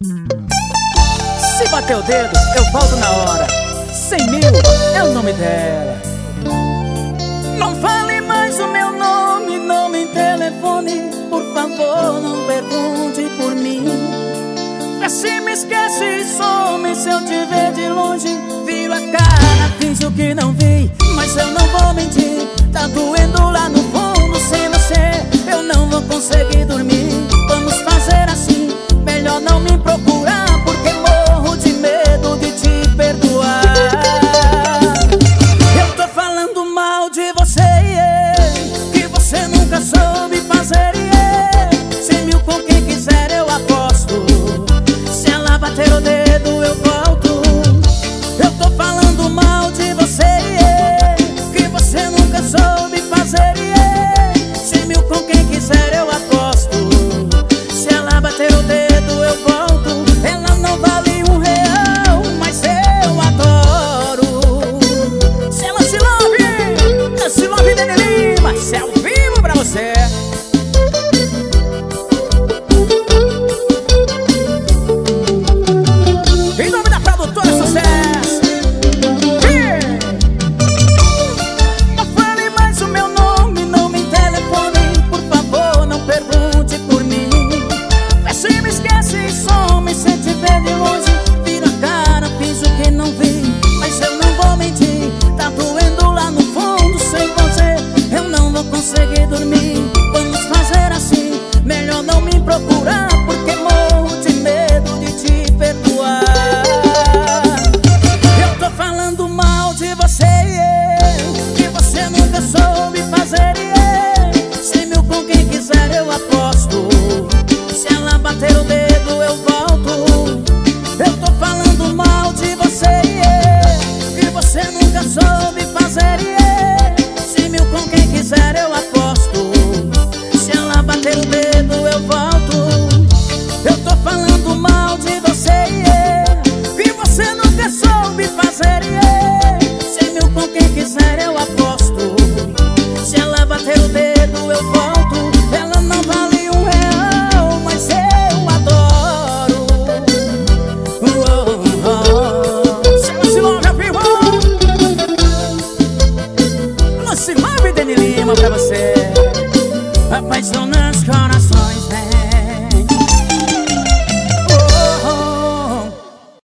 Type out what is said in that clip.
Se bater o dedo, eu volto na hora. 100 mil é o nome dela. Não fale mais o meu nome, não me telefone. Por favor, não pergunte por mim. Vê se me esquece e some. Se eu te ver de longe, viro a cara, finjo que não vi. Mas eu não vou mentir, tá doendo lá no fundo. Sem você eu não vou conseguir dormir. Vamos fazer assim, melhor não me procurar, porque morro de medo de te perdoar. Eu tô falando mal de você, que você nunca soube fazer. 100 mil com quem quiser eu aposto. Se ela bater o dedo eu volto. Eu tô falando mal de você, que você nunca soube fazer. 100 mil com quem quiser eu aposto. Se ela bater o dedo eu volto. Ela não vale R$1, mas eu adoro. Se ela se love Dene Lima, isso é ao vivo pra você. Em nome da produtora Sucesso. Não fale mais o meu nome, não me telefone. Por favor, não pergunte por mim. Vê se me esquece e some. Se te ver de longe, vira a cara, finjo que não vi. Mas eu não vou mentir, tá doendo lá no fundo. Sem você eu não vou conseguir dormir. Vamos fazer assim, melhor não me procurar, porque morro de medo de te perdoar. Eu tô falando mal de você, que você nunca soube fazer. 100 mil com quem quiser eu aposto. Se ela bater o dedo eu volto. Eu tô falando mal de você, que você nunca soube fazer. 100 mil com quem quiser eu aposto. Se ela bater o dedo